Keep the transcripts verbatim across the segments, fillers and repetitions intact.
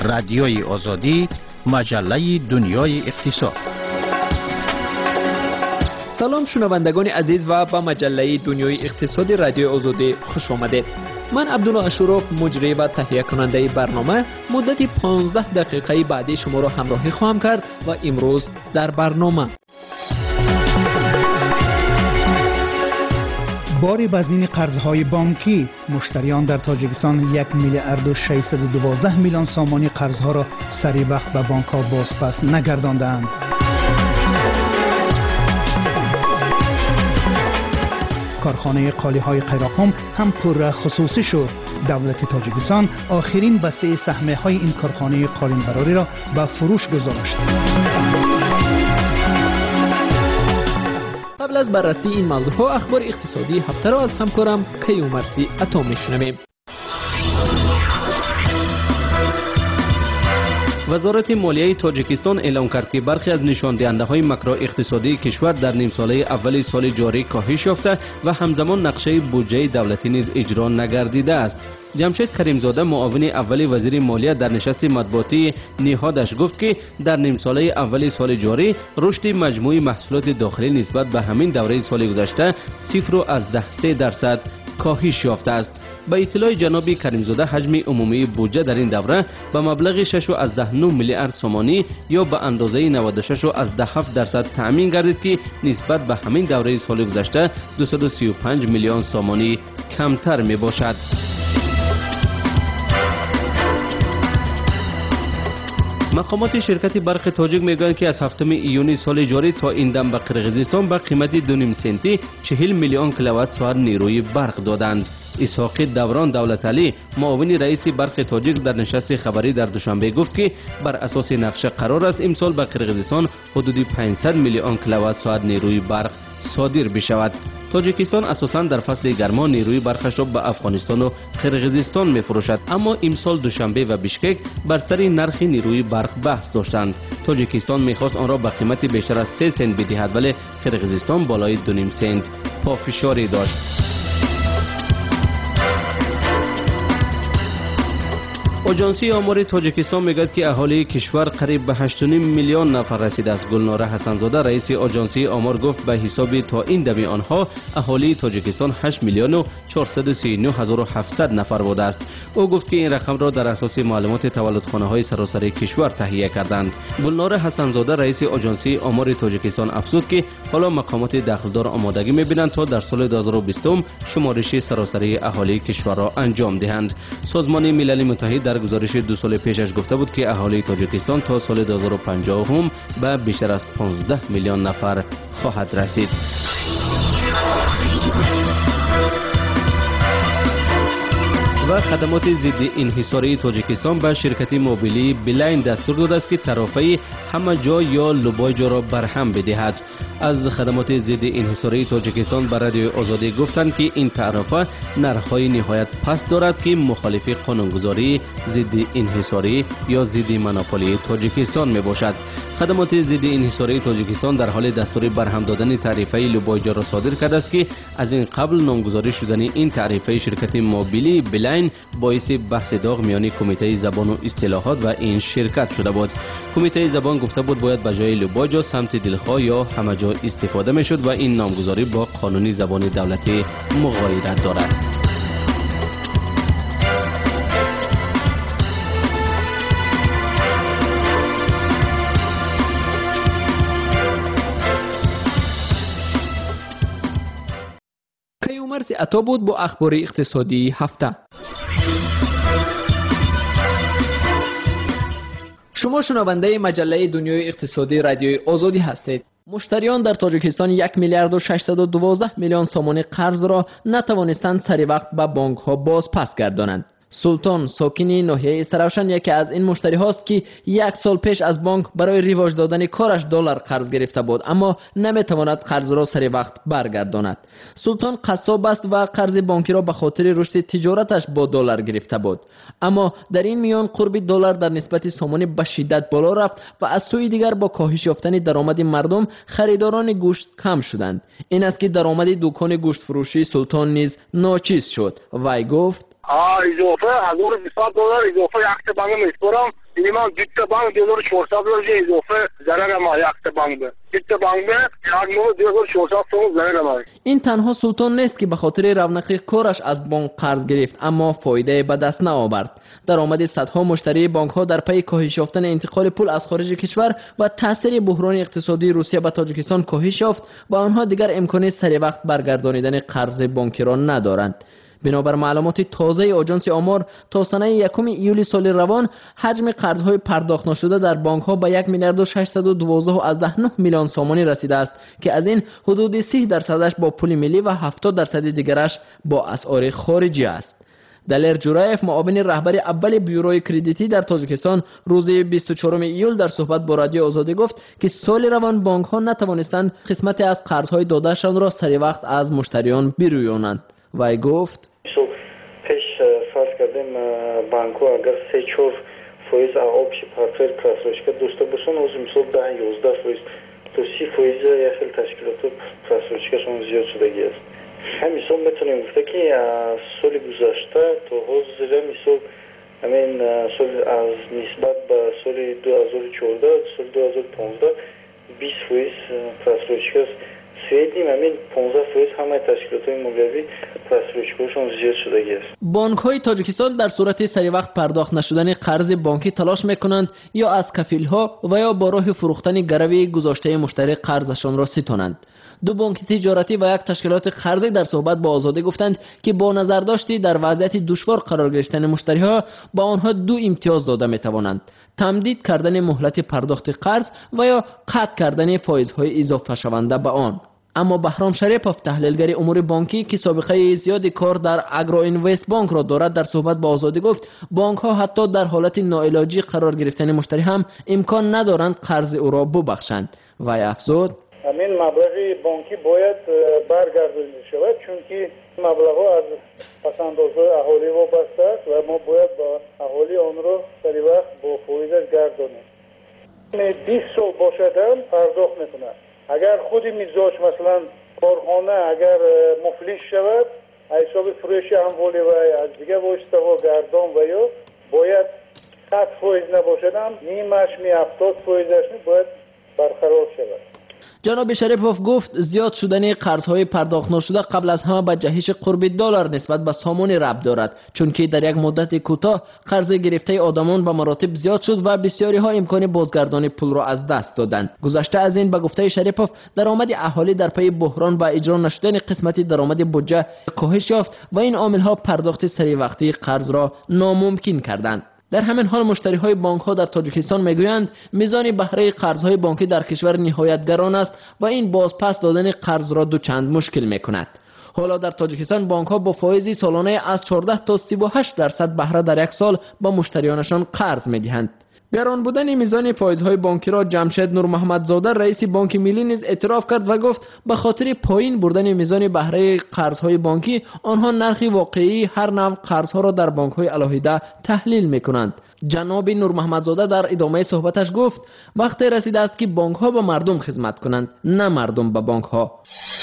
رادیوی آزادی، مجله دنیای اقتصاد. سلام شنوندگان عزیز و به مجله دنیای اقتصادی رادیو آزادی خوش آمدید. من عبدالله اشرف مجری و تهیه کننده برنامه مدت پانزده دقیقه بعدی شما را همراهی خواهم کرد و امروز در برنامه بار وزین قرضهای بانکی، مشتریان در تاجیکستان یک میلیارد و ششصد و دوازده میلیون سامانی قرضها را سری وقت به بانک‌ها بازپس نگرداندند. کارخانه قالی‌های قیراقم هم پر خصوصی شد. دولت تاجیکستان آخرین بسته سهم‌های این کارخانه قالین‌براری را به فروش گذاشت. قبل از بررسی این موضوعها اخبار اقتصادی هفته را از همکارم کیومرثی عطا میشنویم. وزارت مالیه تاجیکستان اعلام کرد که برخی از نشاندهنده‌های ماکرو اقتصادی کشور در نیم ساله اول سال جاری کاهش یافته و همزمان نقشه بودجه دولتی نیز اجرا نگردیده است. جمشید کریمزاده معاون اول وزیر مالیه در نشست مطبوعاتی نهادش گفت که در نیم ساله اول سال جاری رشد مجموعی محصولات داخلی نسبت به همین دوره سال گذشته صفر و از ده سه درصد کاهش یافته است. با اطلاع جناب کریمزاده حجم عمومی بودجه در این دوره به مبلغ شش و از ده نه میلیارد سومانی یا به اندازه نود و شش و از ده هفت درصد تأمین گردید که نسبت به همین دوره سال گذشته دویست و سی و پنج میلیون سومانی کمتر می باشد. مقامات شرکت برق تاجیک میگویند که از هفتم ایونی سال جاری تا این دم به قرقیزستان به قیمت دو نیم سنتی چهل میلیون کیلووات ساعت نیروی برق دادند. اسحاق دوران دولت علی معاون رئیس برق تاجیک در نشست خبری در دوشنبه گفت که بر اساس نقشه قرار است امسال به قرقیزستان حدود پانصد میلیون کیلووات ساعت نیروی برق صادر بشود. تاجیکستان اساساً در فصل گرما نیروی برقش را به افغانستان و قرقیزستان می‌فروشد، اما امسال دوشنبه و بیشکک بر سر نرخ نیروی برق بحث داشتند. تاجیکستان می‌خواست آن را به قیمت بیشتر از سه سنت بدهد، ولی قرقیزستان بالای دو نیم سنت پافشاری داشت. آژانسی آمار تاجیکستان میگوید که اهالی کشور قریب به هشت و نیم میلیون نفر رسیده است. گلناره حسنزاده رئیس آژانسی آمار گفت به حساب تا این دم آنها اهالی تاجیکستان هشت میلیون و چهارصد و سی و نه هزار و هفتصد نفر بوده است. او گفت که این رقم را در اساس معلومات تولدخانه‌های سراسری کشور تهیه کردند. گلناره حسنزاده رئیس آژانسی آمار تاجیکستان افزود که حالا مقامات دخلدار آمادگی می‌بینند تا در سال دو هزار و بیست شمارش سراسری اهالی کشور را انجام دهند. سازمان ملل متحد در گزارش دو سال پیشش گفته بود که اهالی تاجیکستان تا سال دو هزار و پنجاه هم به بیشتر از پانزده میلیون نفر خواهد رسید. و خدمات ضد انحصاری تاجیکستان به شرکت موبیلی بلاین دستور داده است که طرفه همه جا یا لوبایجا را برهم بدهد. از خدمات ضد انحصاری تاجیکستان به رادیو آزادی گفتند که این طرفه نرخ‌های نهایت پست دارد که مخالف قانونگذاری ضد انحصاری یا ضد مونوپولی تاجیکستان می باشد. خدمات ضد انحصاری تاجیکستان در حال دستور برهم دادن تعرفه لوبایجا را صادر کرده است که از این قبل نامگذاری شدن این تعرفه شرکت موبیلی بلاین باعث بحث داغ میان کمیته زبان و اصطلاحات و این شرکت شده بود. کمیته زبان گفته بود باید به جای لوبایجا سمت دلخواه یا همه جا استفاده میشد و این نامگذاری با قانون زبان دولتی مغایرت دارد. کیومرثی عطا بود با اخبار اقتصادی هفته. شما شنونده مجله دنیای اقتصادی رادیوی آزادی هستید. مشتریان در تاجیکستان یک میلیارد و ششصد و دوازده میلیون سومانی قرض را نتوانستند سری وقت به بانک ها باز پس گردانند. سلطان ساکنی ناحیه استراوشن یکی از این مشتری هاست که یک سال پیش از بانک برای ریواج دادن کارش دلار قرض گرفته بود، اما نمیتواند قرض را سری وقت برگرداند. سلطان قصاب است و قرض بانکی را به خاطر رشد تجارتش با دلار گرفته بود، اما در این میان قرب دلار در نسبت سومانی به شدت بالا رفت و از سوی دیگر با کاهش یافتن درآمد مردم خریداران گوشت کم شدند. این است که درآمد دکان گوشت فروشی سلطان نیز ناچیز شد. وی گفت ها اضافه هزار و بیست دلار اضافه یک بانک میسپرم ایمان دیت بانک دو هزار و چهارصد دلار اضافه ضرر ما یک بانک به دیت بانک به یک میلیون دو هزار و چهارصد تومان ضرر ما. این تنها سلطان نیست که به خاطر رونق کارش از بانک قرض گرفت اما فایده به دست نآورد. درآمد صدها مشتری بانک ها در پی کاهش یافتن انتقال پول از خارج کشور و تاثیر بحران اقتصادی روسیه به تاجیکستان کاهش یافت و آنها دیگر امکان سریع وقت برگردانیدن قرض بانکی را ندارند. بنابر معلومات تازه آژانس آمار تا سنه یکم ایولی سال روان حجم قرضهای پرداخت نشده در بانک ها به یک میلیارد و ششصد و دوازده و نه میلیون سامانی رسیده است که از این حدود سی درصدش با پول ملی و هفتاد درصد دیگرش با اسعار خارجی است. دلیر جورایف معاون رهبر اول بیوروی کردیتی در تاجیکستان روز بیست و چهارم ایول در صحبت با رادیو آزادی گفت که سال روان بانک ها نتوانستند قسمتی از قرضهای دادهشان را سریع وقت از مشتریان برویانند. وی گفت پیش فرض کردیم بانک ها اگر سه چهار فایز آبش پارتفل پراسروشکا داشته باشن از مثال ده یازده فایز تا سی فایز یک خیلی تشکیلات پراسروشکاشون زیاد شدگی است. هم مثال میتونیم گفته که سال گذشته تا حاضر مثال همین سال از نسبت به سال دو هزار و چهارده سال دو هزار و پانزده بیست فایز پراسروشکاست سویدیم همین پانزده فایز همه تشکیلات های مالیوی پراسروشکاشون زیاد شدگی است. بانک های تاجیکستان در صورت سریع وقت پرداخت نشدن قرض بانکی تلاش میکنند یا از کفیل ها و یا با راه فروختن گروی گذاشته مشتری قرضشان را ستانند. دو بانک تجارتی و یک تشکیلات قرضی در صحبت با آزادی گفتند که با نظر داشتی در وضعیت دشوار قرار گرفتن مشتری ها با آنها دو امتیاز داده می توانند: تمدید کردن مهلت پرداخت قرض و یا قطع کردن فایزهای اضافه شونده به آن. اما بهرام شریپوف تحلیلگر امور بانکی که سابقه زیادی کار در اگرو اینوست بانک را دارد در صحبت با آزادی گفت بانک ها حتی در حالت ناعلاجی قرار گرفتن مشتری هم امکان ندارند قرض او را ببخشند. و افزود همین مبلغ بانکی باید برگردانده شود چون که مبلغ ها از پسندازهای اهالی وابسته است و ما باید با اهالی آن را سریع وقت با فایزش گردانیم. بیست سال باشد هم پرداخت میکنند. اگر خود میزاج مثلا کارخانه اگر مفلس شود حساب فروش اموالی و از دیگه واسطه و گردان و یا باید صد فایز نباشد هم نیمش می هفتاد فایزش می باید برقرار شود. جناب شریپوف گفت زیاد شدن قرضهای پرداخت نشده قبل از همه به جهش قرب دلار نسبت به سامان ربط دارد چون که در یک مدت کوتاه قرض گرفته آدمان به مراتب زیاد شد و بسیاری ها امکان بازگردانی پول را از دست دادند. گذشته از این به گفته شریپوف درآمد اهالی در پی بحران و اجرا نشدن قسمتی درآمد بودجه کاهش یافت و این عامل ها پرداخت سریع وقتی قرض را ناممکن کردند. در همین حال مشتری های بانک ها در تاجیکستان میگویند میزان بهره قرض های بانکی در کشور نهایت گران است و این بازپس دادن قرض را دو چند مشکل میکند. حالا در تاجیکستان بانک ها با فایزی سالانه از چهارده تا سی و هشت درصد بهره در یک سال با مشتریانشان قرض میدهند. گران بودن میزان فایزهای بانکی را جمشید نور محمد زاده رئیس بانک ملی نیز اعتراف کرد و گفت به خاطر پایین بردن میزان بهره قرضهای بانکی آنها نرخ واقعی هر نوع قرضها را در بانک‌های علاهیده تحلیل میکنند. جناب نور محمد زاده در ادامه صحبتش گفت وقت رسیده است که بانک‌ها به مردم خدمت کنند نه مردم به بانک‌ها.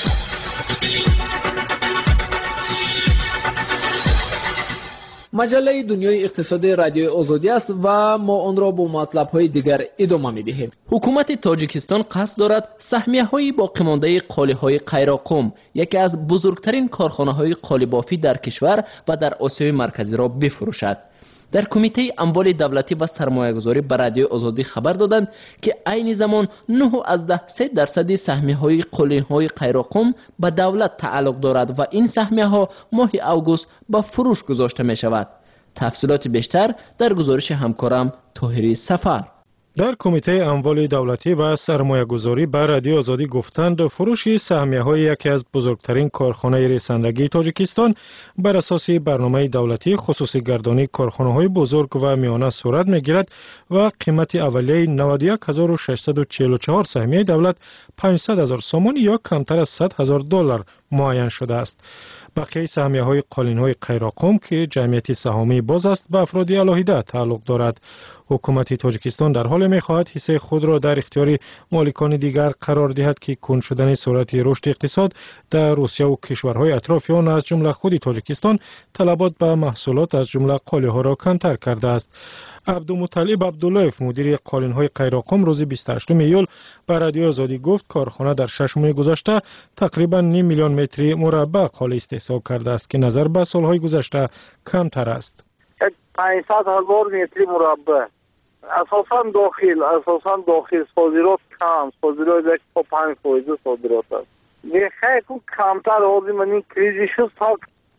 مجله دنیای اقتصادی رادیوی آزادی است و ما آن را با مطلب‌های دیگر ادامه می‌دهیم. حکومت تاجیکستان قصد دارد سهمیه‌های باقی مانده قالی‌های قیراقم، یکی از بزرگترین کارخانه‌های قالی بافی در کشور و در آسیای مرکزی را بفروشد. در کمیته اموال دولتی و سرمایه‌گذاری به رادیو آزادی خبر دادند که عین زمان نه از ده سه درصد سهمیه‌های قالی‌های قیراقم به دولت تعلق دارد و این سهمیه‌ها ماه اوگوست به فروش گذاشته می‌شود. تفصیلات بیشتر در گزارش همکارم طاهری سفر. در کمیته اموال دولتی و سرمایه گذاری به رادیو آزادی گفتند فروش سهمیه های یکی از بزرگترین کارخانه رساندگی تاجیکستان بر اساس برنامه دولتی خصوصی گردانی کارخانه های بزرگ و میانه صورت می گیرد و قیمت اولیه نود و یک هزار و ششصد و چهل و چهار سهمیه دولت پانصد هزار سومانی یا کمتر از صد هزار دلار معین شده است. بقیه سهمیه های قالین های قیراقم که جمعیت سهامی باز است به افراد علاهیده تعلق دارد. حکومت تاجیکستان در حال می‌خواهد حصه خود را در اختیار مالکان دیگر قرار دهد که کند شدن سرعت رشد اقتصاد در روسیه و کشورهای اطراف آن از جمله خود تاجیکستان طلبات به محصولات از جمله قالی‌ها را کمتر کرده است. عبدالمطلب عبداللهیف مدیر قالین‌های قیراقم روز بیست و هشتم ایول به رادیو آزادی گفت کارخانه در شش ماه گذشته تقریباً نیم میلیون متر مربع قالی استحصال کرده است که نظر به سالهای گذشته کمتر است. پانصد هزار متر مربع اساساً داخل اساساً داخل صادرات کم صادرات یک تا پنج درصد صادرات است. میخوای که کمتر آزی من این کریزی شد تا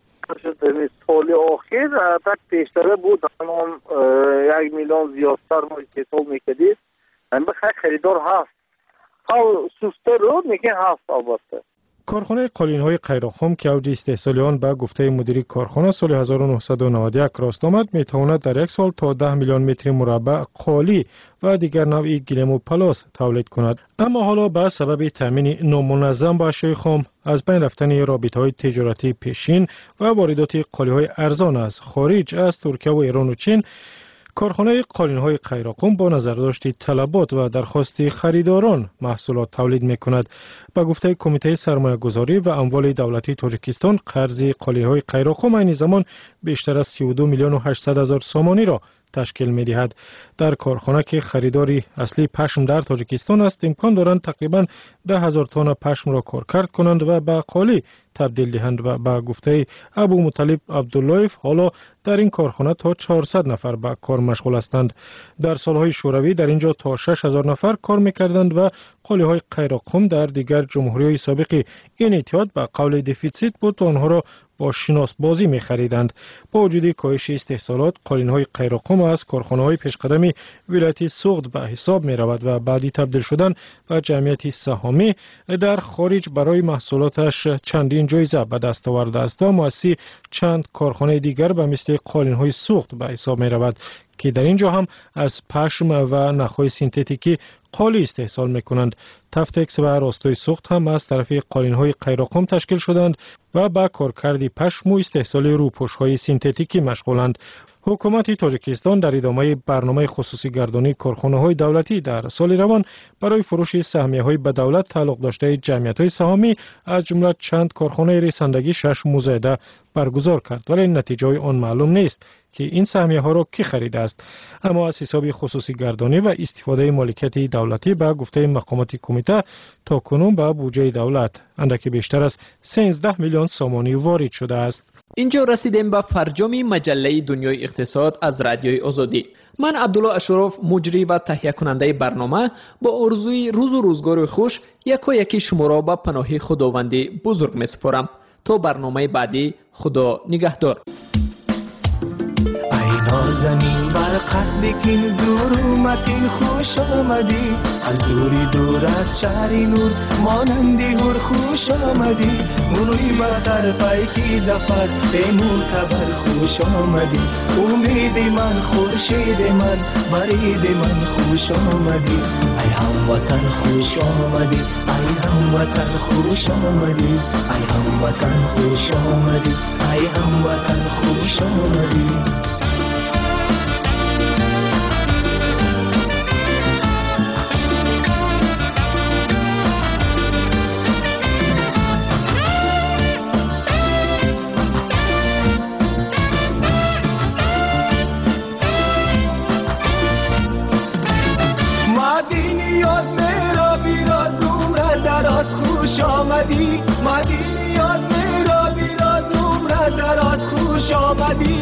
سال آخر تک پیشتره بود آن یک میلیون زیادتر ما استحصال میکردید من بخواه خریدار هست حال سوسته رو میگه هست البته. کارخانه قالین‌های قیراقم که اوج استحصال آن به گفته مدیر کارخانه سال هزار و نهصد و نود و یک راست آمد میتواند در یک سال تا ده میلیون متر مربع قالی و دیگر نوع گلیم و پلاس تولید کند. اما حالا به سبب تامین نامنظم با اشیاء خام از بین رفتن رابطه‌های تجارتی پیشین و واردات قالی‌های ارزان از خارج از ترکیه و ایران و چین کارخانه قالین‌های قیراقم با نظرداشت طلبات و درخواست خریداران محصولات تولید می‌کند. به گفته کمیته سرمایه‌گذاری و اموال دولتی تاجیکستان قرض قالین‌های قیراقم این زمان بیشتر از سی و دو میلیون و هشتصد هزار سامانی را تشکیل می‌دهد. در کارخانه که خریداری اصلی پشم در تاجیکستان است امکان دارند تقریباً ده هزار تن پشم را کارکرد کنند و به قالی تبدیل دهند و به گفته ابوالمطلب عبداللهیف حالا در این کارخانه تا چهارصد نفر به کار مشغول هستند. در سالهای شوروی در اینجا تا شش هزار نفر کار می‌کردند و قالی‌های قیراقم در دیگر جمهوری‌های سابق این اتحاد به قول دفیسیت بود آنها را با شناس بازی می خریدند. با وجود کاهش استحصالات قالین‌های قیراقم از کارخانه‌های پیشقدم ولایت سوغد به حساب می رود و بعدی تبدیل شدن به جمعیت سهامی در خارج برای محصولاتش چندین جایزه به دست آورده است و مؤسس چند کارخانه دیگر به مثل قالین‌های سوغد به حساب می رود که در اینجا هم از پشم و نخهای سینتتیکی قالی استحصال میکنند. تفتکس و راستای سوخت هم از طرف قالین‌های قیراقم تشکیل شدند و به کارکردی پشم و استحصال روپوش‌های سینتتیکی مشغولند. حکومت تاجیکستان در ادامه برنامه خصوصی گردانی کارخانه‌های دولتی در سال روان برای فروش سهمیه‌های به دولت تعلق داشته جمعیت‌های سهامی از جمله چند کارخانه رساندگی شش مزایده برگزار کرد ولی نتیجه آن معلوم نیست که این سهمیه ها را کی خریده است. اما از حساب خصوصی گردانی و استفاده مالکیت دولتی به گفته مقامات کمیته تا کنون به بودجه دولت اندکی بیشتر از سیزده میلیون سامانی وارد شده است. اینجا رسیدیم به فرجام مجله دنیای اقتصاد از رادیوی آزادی. من عبدالله اشرف مجری و تهیه کننده برنامه با آرزوی روز و روزگار خوش یک و یکی شما را به پناه خداوندی بزرگ می‌سپارم. تا برنامه بعدی خدا نگهدار. نازنین بر قصد کین زور اومدین خوش آمدی از دوری دور از شهر نور مانندی هر خوش آمدی منوی بسر پیکی زفر به معتبر خوش آمدی امید من خورشید من برید من خوش آمدی ای هموطن خوش آمدی ای هموطن خوش آمدی ای هموطن خوش آمدی ای هموطن خوش آمدی. خوش آمدی مدینی یاد میرا بیراز عمر دراز خوش آمدی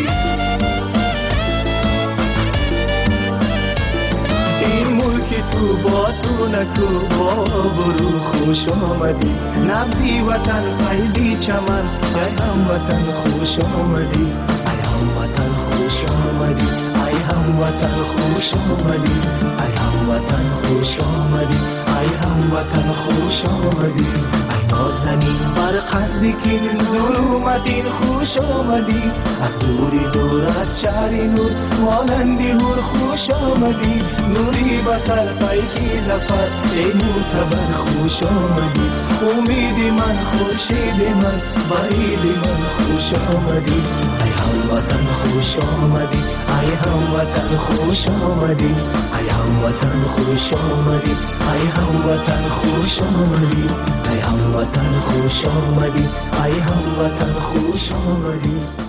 این ملک تو با تو نکو با برو خوش آمدی نبزی وطن فیضی چمن ای هم وطن خوش آمدی ای هم وطن خوش آمدی ای هم وطن خوش آمدی ای هم وطن خوش آمدی ای هم وطن خوش آمدی ای نازنین بر قصدی که ظلمتین خوش آمدی از دوری دور از شهر نور مانندی هر خوش آمدی نوری بسر پیکی زفر ای معتبر خوش آمدی امید من خورشید من برید من خوش آمدی ای هم وطن خوش خوش آمدی ای هموطن خوش آمدی ای هموطن خوش آمدی ای هموطن خوش آمدی ای هموطن خوش آمدی ای هموطن خوش آمدی